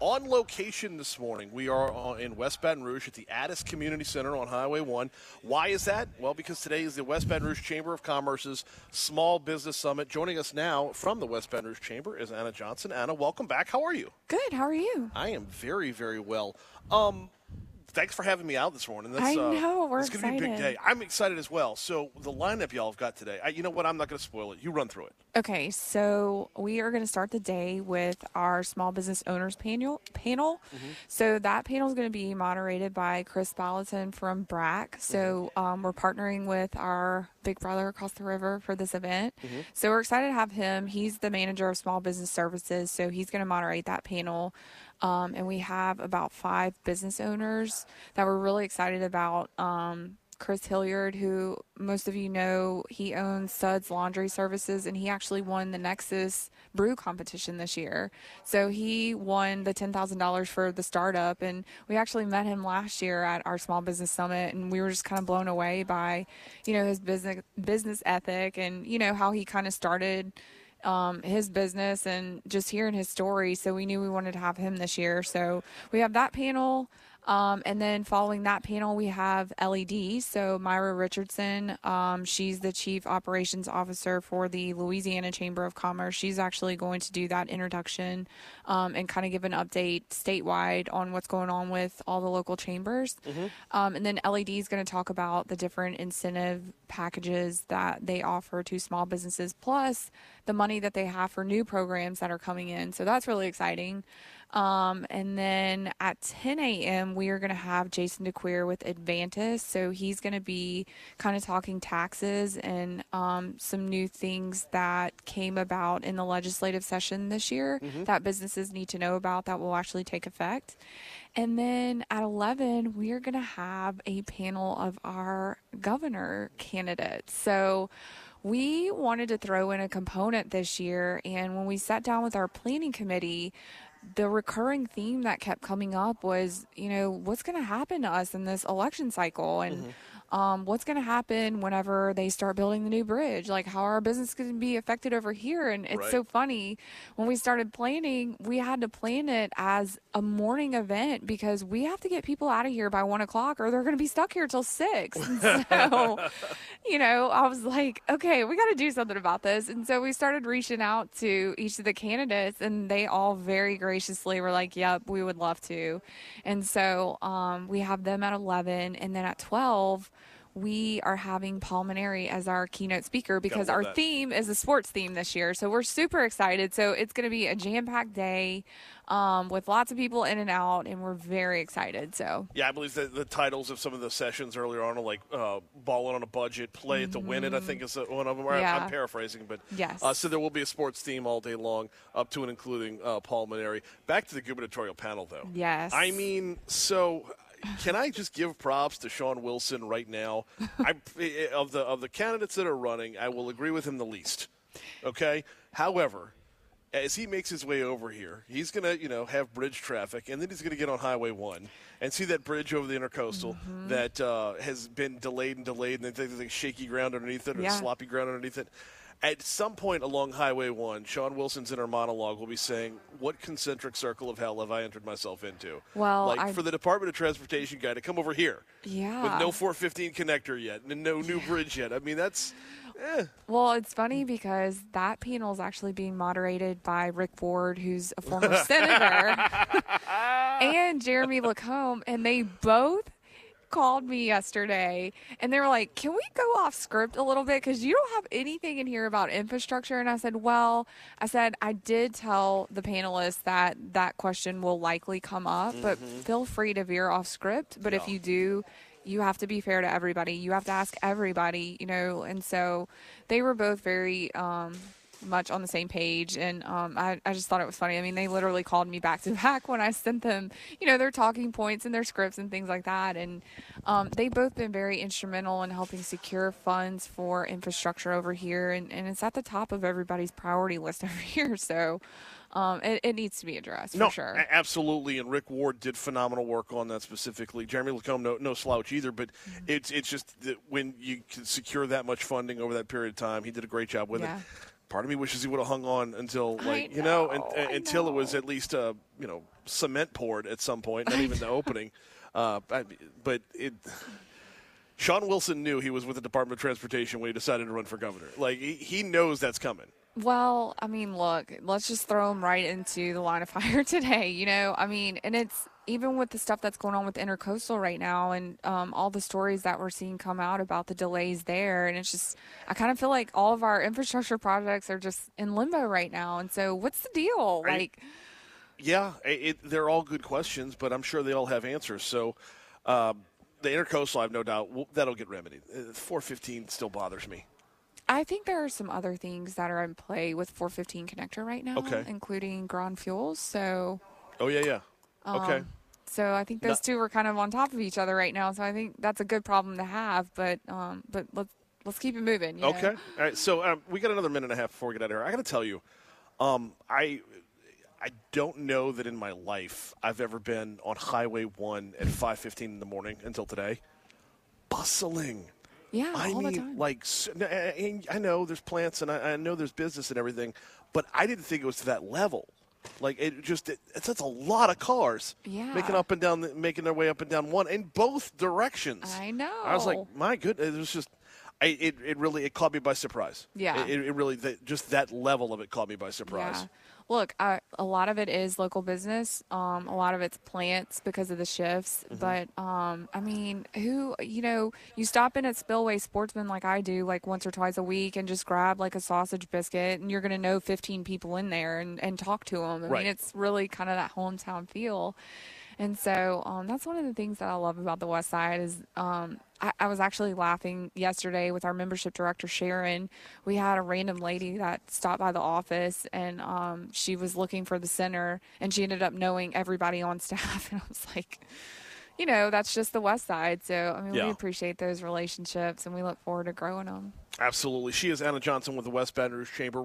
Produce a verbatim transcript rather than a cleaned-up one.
on location this morning. We are in West Baton Rouge at the Addis Community Center on Highway one. Why is that? Well, because today is the West Baton Rouge Chamber of Commerce's Small Business Summit. Joining us now from the West Baton Rouge Chamber is Anna Johnson. Anna, welcome back. How are you? Good. How are you? I am very, very well. Um, thanks for having me out this morning. That's, I know. Uh, we're it's excited. It's going to be a big day. I'm excited as well. So the lineup y'all have got today, I, you know what? I'm not going to spoil it. You run through it. Okay, so we are going to start the day with our Small Business Owners panel. panel. Mm-hmm. So that panel is going to be moderated by Chris Ballatin from B R A C. So mm-hmm. um, we're partnering with our big brother across the river for this event. Mm-hmm. So we're excited to have him. He's the manager of Small Business Services, so he's going to moderate that panel. Um, and we have about five business owners that we're really excited about. Um, Chris Hilliard, who most of you know, he owns Suds Laundry Services, and he actually won the Nexus Brew competition this year. So he won the ten thousand dollars for the startup, and we actually met him last year at our Small Business Summit, and we were just kind of blown away by, you know, his business business ethic and, you know, how he kind of started Um, his business and just hearing his story. So we knew we wanted to have him this year. So we have that panel. Um, and then following that panel, we have L E D. So Myra Richardson, um, she's the Chief Operations Officer for the Louisiana Chamber of Commerce. She's actually going to do that introduction um, and kind of give an update statewide on what's going on with all the local chambers. Mm-hmm. Um, and then L E D is going to talk about the different incentive packages that they offer to small businesses, plus the money that they have for new programs that are coming in. So that's really exciting. Um, and then at ten a.m., we are going to have Jason DeQueer with Advantis. So he's going to be kind of talking taxes and um, some new things that came about in the legislative session this year mm-hmm. that businesses need to know about that will actually take effect. And then at eleven, we are going to have a panel of our governor candidates. So we wanted to throw in a component this year, and when we sat down with our planning committee, the recurring theme that kept coming up was, you know, what's going to happen to us in this election cycle, and mm-hmm. um, what's going to happen whenever they start building the new bridge, like how our business going to be affected over here. And it's right. so funny, when we started planning, we had to plan it as a morning event because we have to get people out of here by one o'clock or they're going to be stuck here till six. And so, you know, I was like, okay, we got to do something about this. And so we started reaching out to each of the candidates, and they all very graciously were like, yep, we would love to. And so um, we have them at eleven, and then at twelve, we are having Paul Maneri as our keynote speaker because our that. theme is a sports theme this year. So we're super excited. So it's going to be a jam-packed day um, with lots of people in and out, and we're very excited. So yeah, I believe that the titles of some of the sessions earlier on are like uh, Balling on a Budget, Play It mm-hmm. to Win It, I think is one of them. Yeah. I'm paraphrasing, but yes. Uh, so there will be a sports theme all day long, up to and including uh, Paul Maneri. Back to the gubernatorial panel, though. Yes. I mean, so can I just give props to Sean Wilson right now? I, of the of the candidates that are running, I will agree with him the least. Okay? However, as he makes his way over here, he's going to, you know, have bridge traffic, and then he's going to get on Highway one and see that bridge over the Intercoastal mm-hmm. that uh, has been delayed and delayed, and then there's like shaky ground underneath it or yeah. sloppy ground underneath it. At some point along Highway one, Sean Wilson's inner monologue will be saying, what concentric circle of hell have I entered myself into? Well, like I... for the Department of Transportation guy to come over here yeah. with no four fifteen connector yet and no new bridge yet. I mean, that's eh. Well, it's funny because that panel is actually being moderated by Rick Ward, who's a former senator, and Jeremy Lacombe, and they both called me yesterday and they were like, can we go off script a little bit because you don't have anything in here about infrastructure? And I said, well, I said I did tell the panelists that that question will likely come up, mm-hmm. but feel free to veer off script. But yeah. if you do, you have to be fair to everybody. You have to ask everybody, you know. And so they were both very um much on the same page, and um, I, I just thought it was funny. I mean, they literally called me back to back when I sent them, you know, their talking points and their scripts and things like that, and um, they've both been very instrumental in helping secure funds for infrastructure over here, and, and it's at the top of everybody's priority list over here, so um, it, it needs to be addressed, no, for sure. A- absolutely, and Rick Ward did phenomenal work on that specifically. Jeremy Lacombe, no, no slouch either, but mm-hmm. it's it's just that when you can secure that much funding over that period of time, he did a great job with yeah. it. part of me wishes he would have hung on until, like, I you know, know, and, I until it was know. at least, uh, you know, cement poured at some point, not even the opening. Uh, but it, Sean Wilson knew he was with the Department of Transportation when he decided to run for governor. Like, he, he knows that's coming. Well, I mean, look, let's just throw him right into the line of fire today, you know? I mean, and it's even with the stuff that's going on with Intercoastal right now and um, all the stories that we're seeing come out about the delays there. And it's just, I kind of feel like all of our infrastructure projects are just in limbo right now. And so what's the deal? Right. Like, Yeah, it, they're all good questions, but I'm sure they all have answers. So um, the Intercoastal, I have no doubt, will, that'll get remedied. Uh, four fifteen still bothers me. I think there are some other things that are in play with four fifteen connector right now, Okay. including Grand Fuels. So, Oh, yeah, yeah. Okay. um, so I think those Not- two are kind of on top of each other right now. So I think that's a good problem to have. But, um, but let's let's keep it moving. You Okay. know? All right. So um, we got another minute and a half before we get out of here. I got to tell you, um, I I don't know that in my life I've ever been on Highway One at five fifteen in the morning until today. Bustling. Yeah, I all mean, the time. like, s- n- and I know there's plants and I, I know there's business and everything, but I didn't think it was to that level. Like, it just, it, it's that's a lot of cars Yeah. making up and down, the, making their way up and down one in both directions. I know. I was like, my goodness, it was just, I, it, it really, it caught me by surprise. Yeah. It, it really, the, just that level of it caught me by surprise. Yeah. Look, I, a lot of it is local business. Um, a lot of it's plants because of the shifts. Mm-hmm. But, um, I mean, who, you know, you stop in at Spillway Sportsman like I do, like once or twice a week and just grab like a sausage biscuit and you're going to know fifteen people in there and, and talk to them. I Right. mean, it's really kind of that hometown feel. And so um, that's one of the things that I love about the West Side is um, I, I was actually laughing yesterday with our membership director, Sharon. We had a random lady that stopped by the office and um, she was looking for the center and she ended up knowing everybody on staff. And I was like, you know, that's just the West Side. So, I mean, Yeah. we appreciate those relationships and we look forward to growing them. Absolutely. She is Anna Johnson with the West Baton Rouge Chamber.